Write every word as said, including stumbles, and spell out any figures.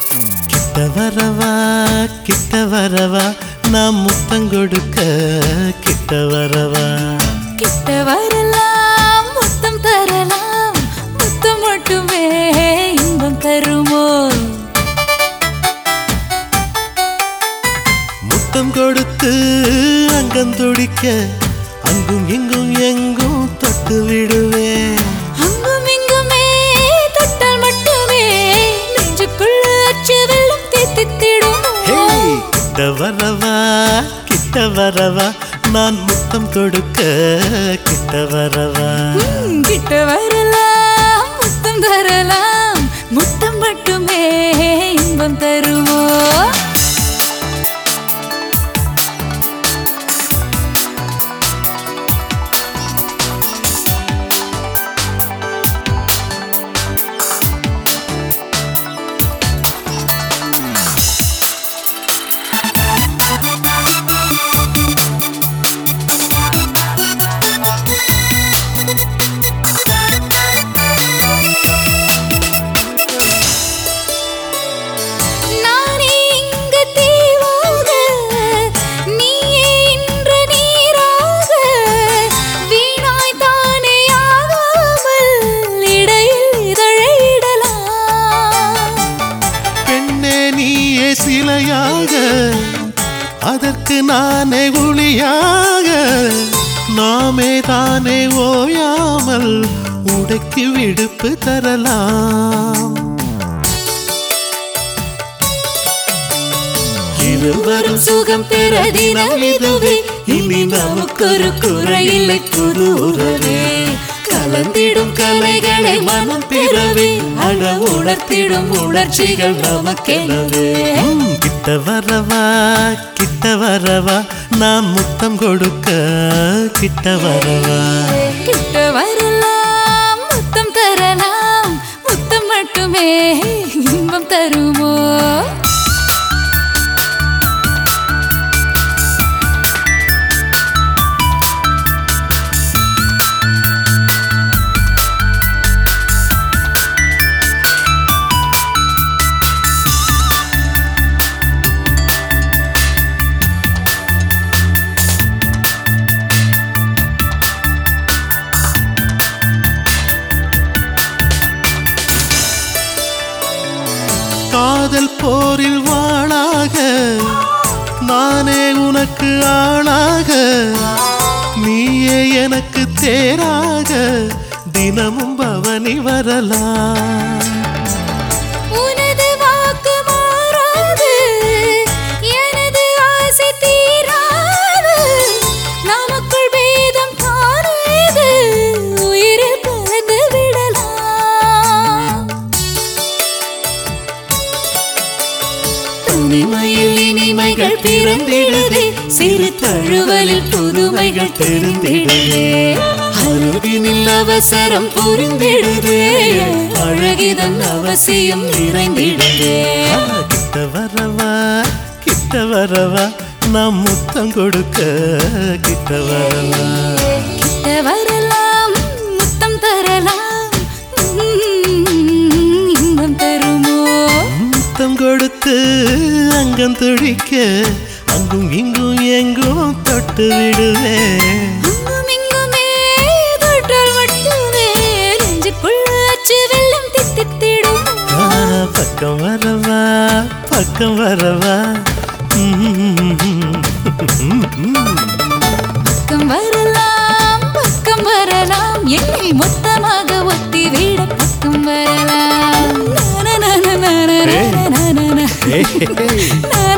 கிட்ட வரவா கிட்ட வரவா நாம் முத்தம் கொடுக்க கிட்ட வரவா கிட்ட வரலாம் முத்தம் தரலாம் முத்தம் மட்டுமே இன்பம் தருமோ முத்தம் கொடுத்து அங்கம் துடிக்க அங்கும் இங்கும் எங்கும் தொட்டு விடுவேன் அங்கும் இங்குமே தொட்டால் மட்டுமே நெஞ்சுக்குள்ள அச்சு வெள்ளம் தேத்தித்திடும் கிட்ட வரவா கிட்ட வரவா நான் முத்தம் கொடுக்க கிட்ட வரவா கிட்ட வரலாம் முத்தம் தரலாம் முத்தம் மட்டுமே இன்பம் தருமோ சிலையாக அதற்கு நானே ஒளியாக நாமே தானே ஓயாமல் உடைக்கு விடுப்பு தரலாம் இருவரும் சுகம் பெற தினம் இதுவே இனி நமக்கொரு குறையில்லை புது உறவே கலந்திடும் கலைகளை மனம் பிறவே அட உணர்த்திடும் உணர்ச்சிகள் நமக்கெனவே கிட்ட வரவா கிட்ட வரவா நாம் முத்தம் கொடுக்க கிட்ட வரவா கிட்ட வரலாம் முத்தம் தரலாம் முத்தம் மட்டுமே இன்பம் தருமோ காதல் போரில் வாழாக நானே உனக்கு ஆளாக நீயே எனக்கு தேராக தினமும் பவனி வரலாம் உனது வாக்கு மாறாது எனது ஆசை தீராது நமக்குள் வேதம் காணாது உயிரில் கலந்து விடலாம் தனிமையில் இனிமைகள் பிறந்திடுதே சிறு தழுவலில் புதுமைகள் தெரிந்திடுதே அருகினில் அவசரம் புரிந்திடுதே அழகிதன் அவசியம் நிறைந்திடுதே கிட்ட வரவா கிட்ட வரவா நாம் முத்தம் கொடுக்க கிட்ட வரவா கிட்ட வரலாம் முத்தம் தரலாம் இன்பம் தருமோ முத்தம் கொடுத்து அங்கம் துடிக்க அங்கும் இங்கும் எங்கும் தொட்டு விடுவேன் அங்கும் இங்குமே தொட்டால் மட்டுமே நெஞ்சுக்குள்ள அச்சு வெள்ளம் தித்தித்திடும் பக்கம் வரவா பக்கம் வரவா பக்கம் வரலாம் பக்கம் வரலாம் என்னை மொத்தமாக ஒத்தி விட பக்கம் வரலாம்